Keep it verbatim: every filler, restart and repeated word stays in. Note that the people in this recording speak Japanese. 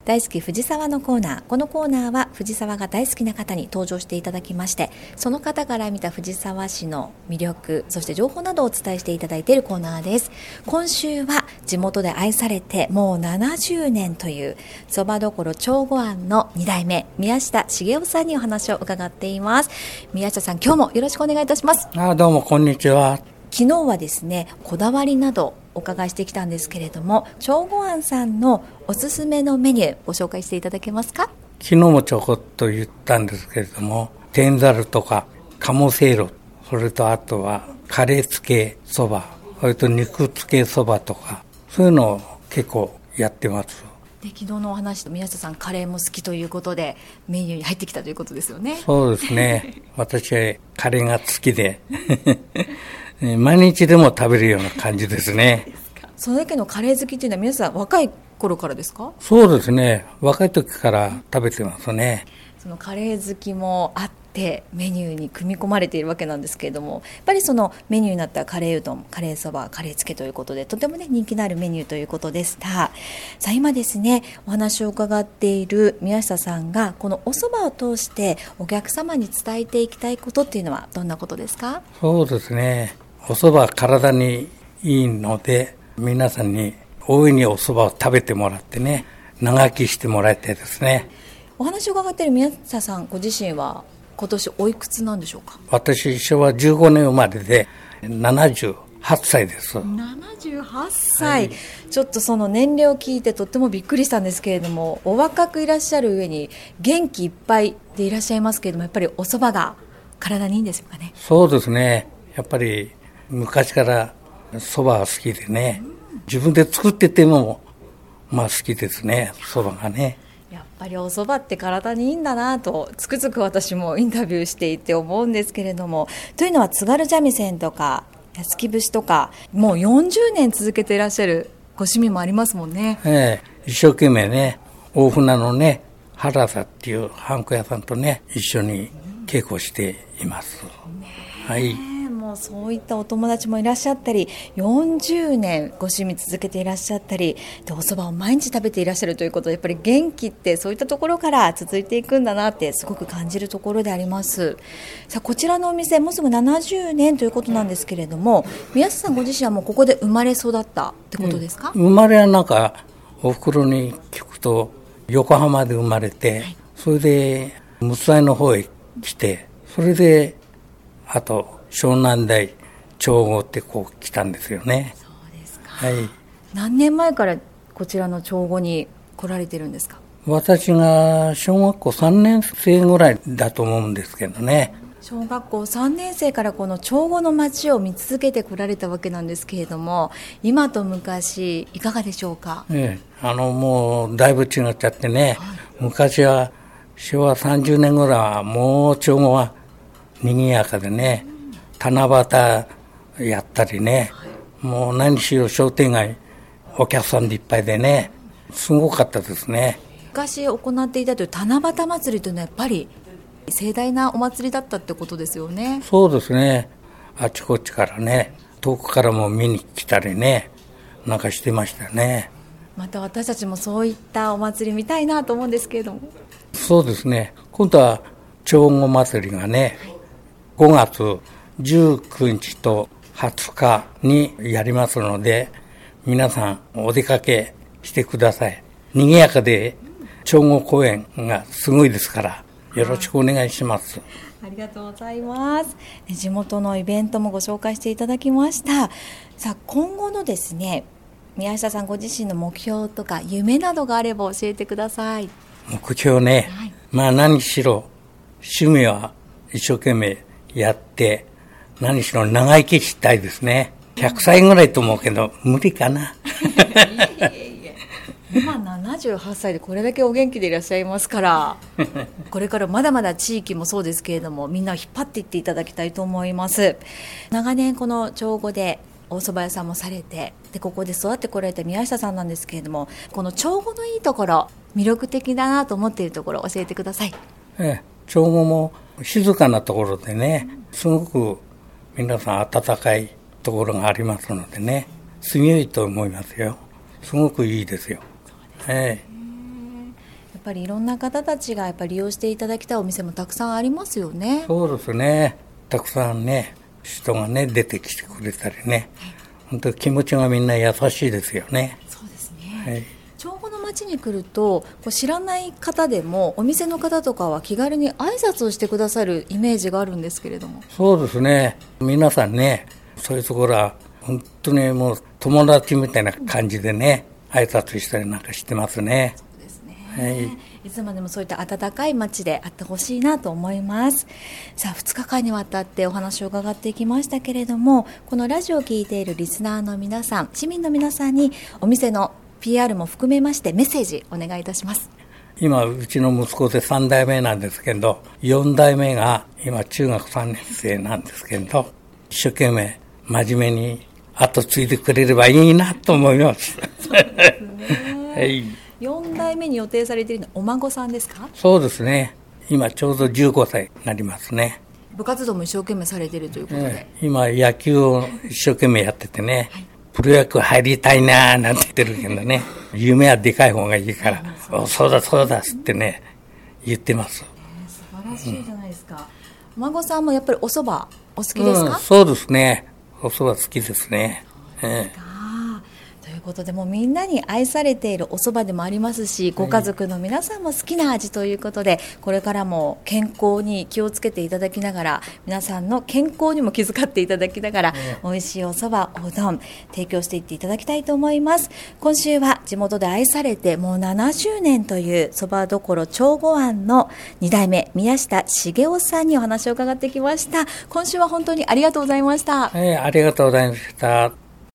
大好き藤沢のコーナー。このコーナーは藤沢が大好きな方に登場していただきまして、その方から見た藤沢市の魅力、そして情報などをお伝えしていただいているコーナーです。今週は地元で愛されてもうななじゅうねんというそばどころ長後庵のに代目、宮下茂雄さんにお話を伺っています。宮下さん、今日もよろしくお願いいたします。 あ、どうもこんにちは。 昨日はですね、こだわりなどお伺いしてきたんですけれども、長後庵さんのおすすめのメニューご紹介していただけますか？ 昨日もちょこっと言ったんですけれども、天ざるとか鴨せいろ、それとあとはカレーつけそば、それと肉つけそばとか、そういうのを結構やってます。 で、昨日のお話と宮下さんカレーも好きということでメニューに入ってきたということですよね。 そうですね。私はカレーが好きで毎日でも食べるような感じですね。 それだけのカレー好きっていうのは皆さん若い頃からですか？ そうですね。若い時から食べてますね。 そのカレー好きもあってメニューに組み込まれているわけなんですけれども、やっぱりそのメニューになったカレーうどん、カレーそば、カレーつけということで、とてもね人気のあるメニューということでした。さあ、今ですね、お話を伺っている宮下さんがこのおそばを通してお客様に伝えていきたいことっていうのはどんなことですか？ そうですね。おそばは体にいいので、皆さんに大いにおそばを食べてもらってね、長生きしてもらいたいですね。 お話を伺っている宮下さんご自身は今年おいくつなんでしょうか？ 私、昭和じゅうごねん生まれでななじゅうはっさいです。 ななじゅうはっさい、はい、ちょっとその年齢を聞いてとってもびっくりしたんですけれども、お若くいらっしゃる上に元気いっぱいでいらっしゃいますけれども、やっぱりお蕎麦が体にいいんですかね？ そうですね。やっぱり昔から蕎麦が好きでね、自分で作っててもまあ好きですね、蕎麦がね。 やっぱりお蕎麦って体にいいんだなとつくづく私もインタビューしていて思うんですけれども、というのは津軽三味線とか安来節とかもうよんじゅうねん続けていらっしゃるご趣味もありますもんね。 ええ、一生懸命ね、大船のね原田っていうハンコ屋さんとね一緒に稽古しています、はい。 もうそういったお友達もいらっしゃったり、よんじゅうねんご趣味続けていらっしゃったりで、お蕎麦を毎日食べていらっしゃるということで、やっぱり元気ってそういったところから続いていくんだなってすごく感じるところであります。さあ、こちらのお店もうすぐななじゅうねんということなんですけれども、宮下さんご自身はもうここで生まれ育ったってことですか？ うん、生まれはなんかおふくろに聞くと横浜で生まれて、はい、それでむつ愛の方へ来て、それであと湘南台長後ってこう来たんですよね。 そうですか、 はい。 何年前からこちらの長後に来られてるんですか？ 私が小学校さんねん生ぐらいだと思うんですけどね。 小学校さんねん生からこの長後の街を見続けてこられたわけなんですけれども、今と昔いかがでしょうか？ ええ、あのもうだいぶ違っちゃってね、はい、昔は昭和さんじゅうねんぐらいはもう長後は賑やかでね、七夕やったりね、はい、もう何しろ商店街お客さんでいっぱいでね、すごかったですね。 昔行っていたという七夕祭りというのはやっぱり盛大なお祭りだったってことですよね。 そうですね。あちこちからね、遠くからも見に来たりね、なんかしてましたね。 また私たちもそういったお祭り見たいなと思うんですけれども。 そうですね。今度は長後祭りがね、はい、ごがつじゅうくにちとはつかにやりますので、皆さんお出かけしてください。賑やかで長後公園がすごいですからよろしくお願いします。 ありがとうございます。地元のイベントもご紹介していただきました。さあ、今後のですね、宮下さんご自身の目標とか夢などがあれば教えてください。 目標ね、はい、まあ何しろ趣味は一生懸命やって、何しろ長生きしたいですね。ひゃくさいぐらいと思うけど無理かな。いえいえいえ、今ななじゅうはっさいでこれだけお元気でいらっしゃいますからこれからまだまだ地域もそうですけれども、みんなを引っ張っていっていただきたいと思います。長年この長後でお蕎麦屋さんもされて、でここで育ってこられた宮下さんなんですけれども、この長後のいいところ、魅力的だなと思っているところを教えてください。 ええ、長後も静かなところでね、すごく皆さん温かいところがありますのでね、住みよいと思いますよ。すごくいいですよ。ええ、 っぱりいろんな方たちがやっぱり利用していただきたいお店もたくさんありますよね。 そうですね。たくさんね、人がね出てきてくれたりね、はい、本当気持ちがみんな優しいですよね。 そうですね。 はい、 長後の町に来ると、こう知らない方でもお店の方とかは気軽に挨拶をしてくださるイメージがあるんですけれども。 そうですね。皆さんね、そういうところは本当にもう友達みたいな感じでね、うん、挨拶したりなんかしてますね。 そうですね。 はい、 いつまでもそういった温かい街であってほしいなと思います。さあ、ふつかかんにわたってお話を伺っていきましたけれども、このラジオを聞いているリスナーの皆さん、市民の皆さんにお店の ピーアール も含めましてメッセージお願いいたします。 今うちの息子でさんだいめなんですけど、よんだいめが今中学さんねん生なんですけど、一生懸命真面目に後継いでくれればいいなと思います。 そうですね。 はい。 よんだいめに予定されているのはお孫さんですか？ そうですね。今ちょうどじゅうごさいになりますね。 部活動も一生懸命されているということで、 ええ、今野球を一生懸命やっててね、はい、プロ野球入りたいなーなんて言ってるけどね、夢はでかい方がいいから、おそうだそうだってね言ってます。 えー、素晴らしいじゃないですか。うん、お孫さんもやっぱりお蕎麦お好きですか？ うん、そうですね。お蕎麦好きですね。ええ、 ということで、もうみんなに愛されているお蕎麦でもありますし、ご家族の皆さんも好きな味ということで、これからも健康に気をつけていただきながら、皆さんの健康にも気遣っていただきながら、美味しいお蕎麦、おうどん提供していっていただきたいと思います。今週は地元で愛されてもうななじゅうねんという蕎麦どころ長後庵のにだいめ宮下茂雄さんにお話を伺ってきました。今週は本当にありがとうございました。 ええ、ありがとうございました。